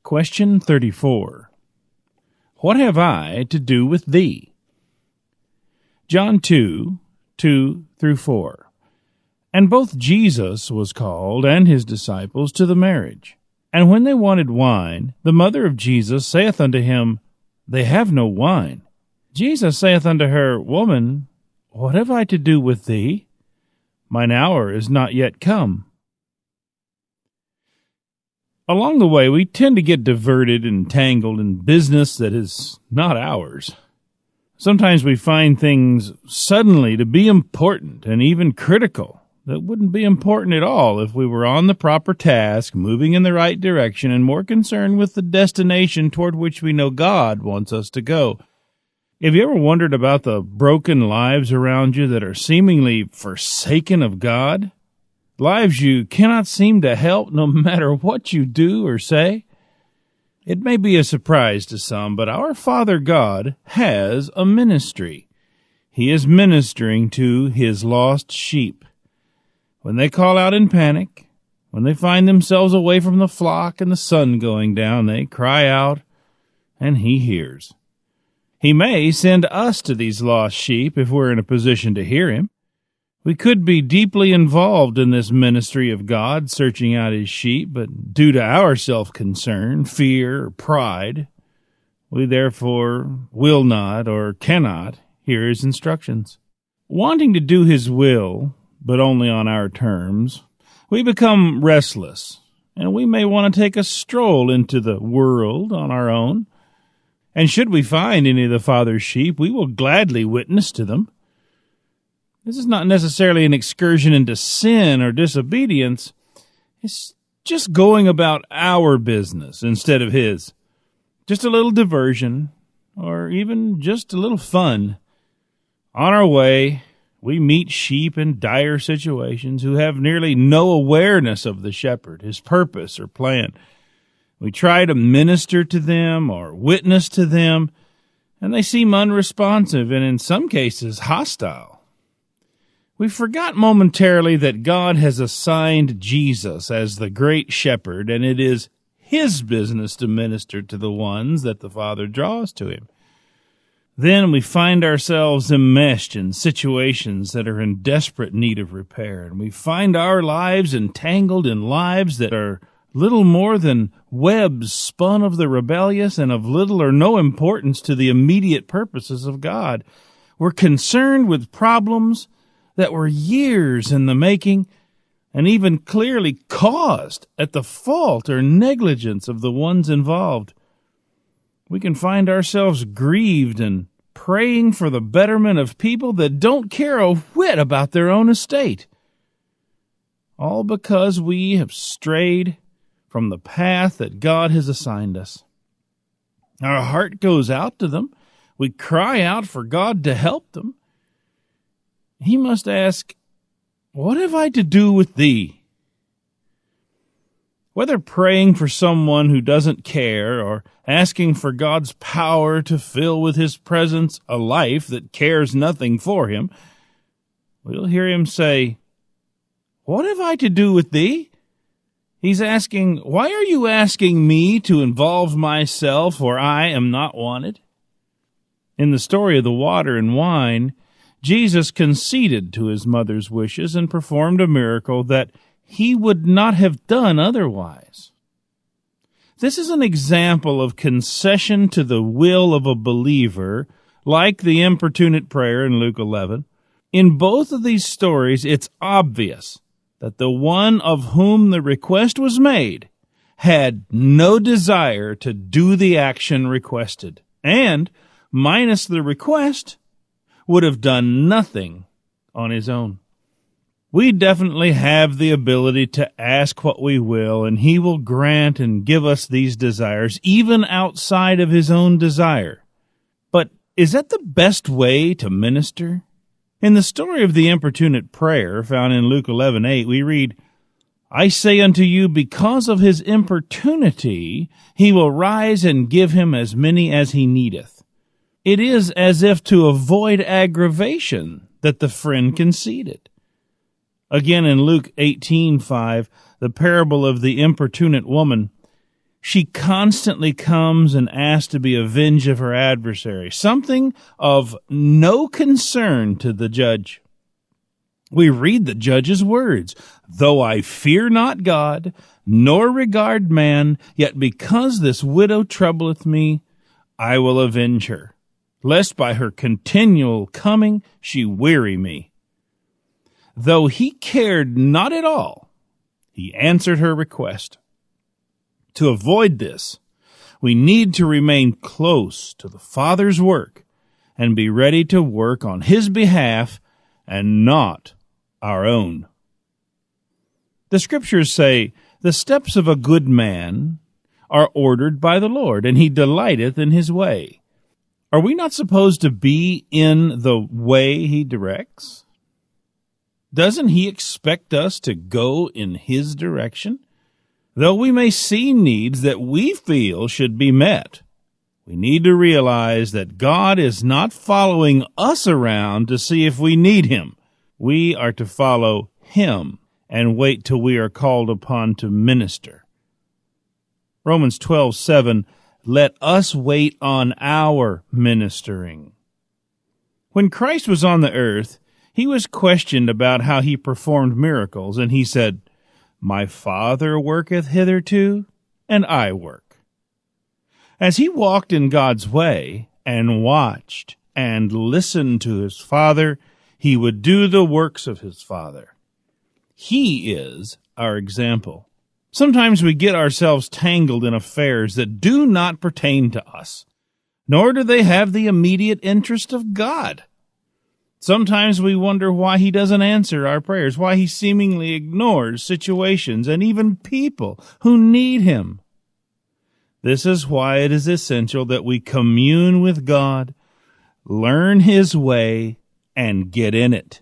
Question 34. What have I to do with thee? John 2, 2 through 4. And both Jesus was called and his disciples to the marriage. And when they wanted wine, the mother of Jesus saith unto him, They have no wine. Jesus saith unto her, Woman, what have I to do with thee? Mine hour is not yet come. Along the way, we tend to get diverted and tangled in business that is not ours. Sometimes we find things suddenly to be important and even critical that wouldn't be important at all if we were on the proper task, moving in the right direction, and more concerned with the destination toward which we know God wants us to go. Have you ever wondered about the broken lives around you that are seemingly forsaken of God? Lives you cannot seem to help no matter what you do or say? It may be a surprise to some, but our Father God has a ministry. He is ministering to his lost sheep. When they call out in panic, when they find themselves away from the flock and the sun going down, they cry out, and he hears. He may send us to these lost sheep if we're in a position to hear him. We could be deeply involved in this ministry of God, searching out his sheep, but due to our self-concern, fear, or pride, we therefore will not or cannot hear his instructions. Wanting to do his will, but only on our terms, we become restless, and we may want to take a stroll into the world on our own. And should we find any of the Father's sheep, we will gladly witness to them. This is not necessarily an excursion into sin or disobedience. It's just going about our business instead of his. Just a little diversion, or even just a little fun. On our way, we meet sheep in dire situations who have nearly no awareness of the shepherd, his purpose or plan. We try to minister to them or witness to them, and they seem unresponsive and in some cases hostile. We forgot momentarily that God has assigned Jesus as the great shepherd, and it is his business to minister to the ones that the Father draws to him. Then we find ourselves enmeshed in situations that are in desperate need of repair, and we find our lives entangled in lives that are little more than webs spun of the rebellious and of little or no importance to the immediate purposes of God. We're concerned with problems that were years in the making and even clearly caused at the fault or negligence of the ones involved. We can find ourselves grieved and praying for the betterment of people that don't care a whit about their own estate, all because we have strayed from the path that God has assigned us. Our heart goes out to them. We cry out for God to help them. He must ask, What have I to do with thee? Whether praying for someone who doesn't care or asking for God's power to fill with his presence a life that cares nothing for him, we'll hear him say, What have I to do with thee? He's asking, why are you asking me to involve myself where I am not wanted? In the story of the water and wine, Jesus conceded to his mother's wishes and performed a miracle that he would not have done otherwise. This is an example of concession to the will of a believer, like the importunate prayer in Luke 11. In both of these stories, it's obvious that the one of whom the request was made had no desire to do the action requested, and, minus the request, would have done nothing on his own. We definitely have the ability to ask what we will, and he will grant and give us these desires, even outside of his own desire. But is that the best way to minister? In the story of the importunate prayer found in Luke 11:8, we read, I say unto you, because of his importunity, he will rise and give him as many as he needeth. It is as if to avoid aggravation that the friend conceded. Again in Luke 18:5, the parable of the importunate woman, She constantly comes and asks to be avenged of her adversary, something of no concern to the judge. We read the judge's words, "Though I fear not God, nor regard man, yet because this widow troubleth me, I will avenge her, lest by her continual coming she weary me." Though he cared not at all, he answered her request. To avoid this, we need to remain close to the Father's work and be ready to work on his behalf and not our own. The scriptures say, "The steps of a good man are ordered by the Lord, and he delighteth in his way." Are we not supposed to be in the way he directs? Doesn't he expect us to go in his direction? Though we may see needs that we feel should be met, we need to realize that God is not following us around to see if we need him. We are to follow him and wait till we are called upon to minister. Romans 12:7, let us wait on our ministering. When Christ was on the earth, he was questioned about how he performed miracles, and he said, "My Father worketh hitherto, and I work." As he walked in God's way and watched and listened to his Father, he would do the works of his Father. He is our example. Sometimes we get ourselves tangled in affairs that do not pertain to us, nor do they have the immediate interest of God. Sometimes we wonder why he doesn't answer our prayers, why he seemingly ignores situations and even people who need him. This is why it is essential that we commune with God, learn his way, and get in it.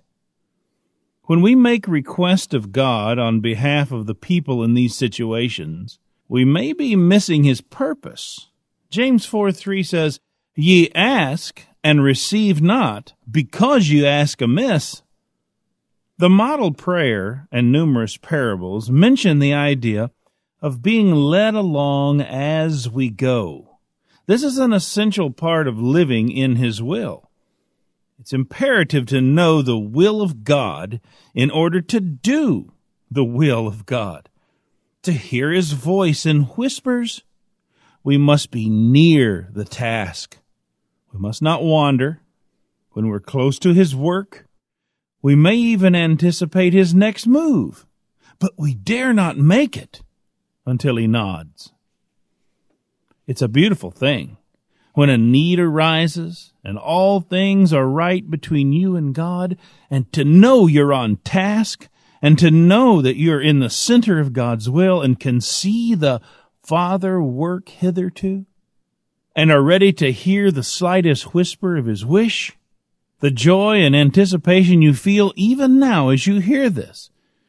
When we make request of God on behalf of the people in these situations, we may be missing his purpose. James 4:3 says, "Ye ask and receive not, because you ask amiss." The model prayer and numerous parables mention the idea of being led along as we go. This is an essential part of living in his will. It's imperative to know the will of God in order to do the will of God. To hear his voice in whispers, we must be near the task. We must not wander. When we're close to his work, we may even anticipate his next move, but we dare not make it until he nods. It's a beautiful thing when a need arises and all things are right between you and God, and to know you're on task, and to know that you're in the center of God's will and can see the Father work hitherto, and are ready to hear the slightest whisper of his wish. The joy and anticipation you feel even now as you hear this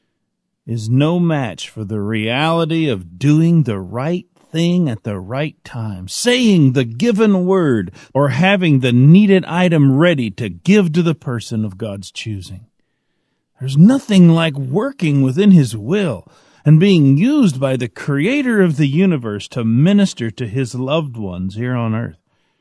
is no match for the reality of doing the right thing at the right time, saying the given word, or having the needed item ready to give to the person of God's choosing. There's nothing like working within his will and being used by the creator of the universe to minister to his loved ones here on earth.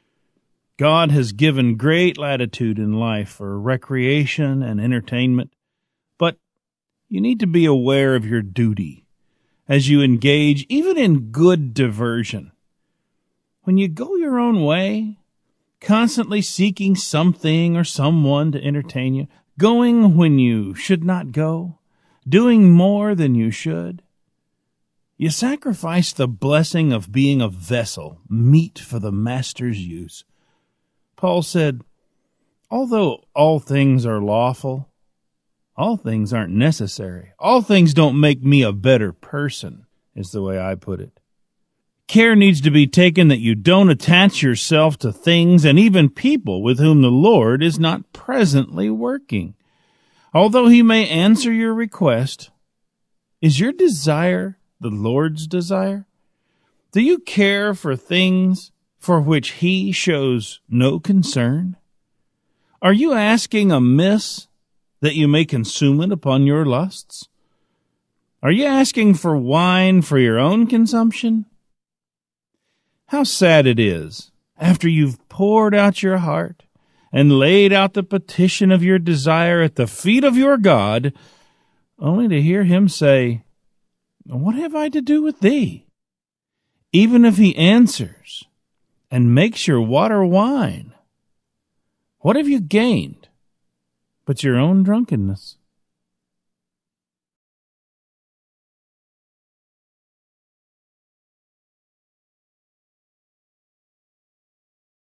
God has given great latitude in life for recreation and entertainment, but you need to be aware of your duty as you engage even in good diversion. When you go your own way, constantly seeking something or someone to entertain you, going when you should not go, doing more than you should, you sacrifice the blessing of being a vessel, meet for the master's use. Paul said, although all things are lawful, all things aren't necessary. All things don't make me a better person, is the way I put it. Care needs to be taken that you don't attach yourself to things and even people with whom the Lord is not presently working. Although he may answer your request, is your desire the Lord's desire? Do you care for things for which he shows no concern? Are you asking amiss that you may consume it upon your lusts? Are you asking for wine for your own consumption? How sad it is, after you've poured out your heart and laid out the petition of your desire at the feet of your God, only to hear him say, "What have I to do with thee?" Even if he answers and makes your water wine, what have you gained but your own drunkenness?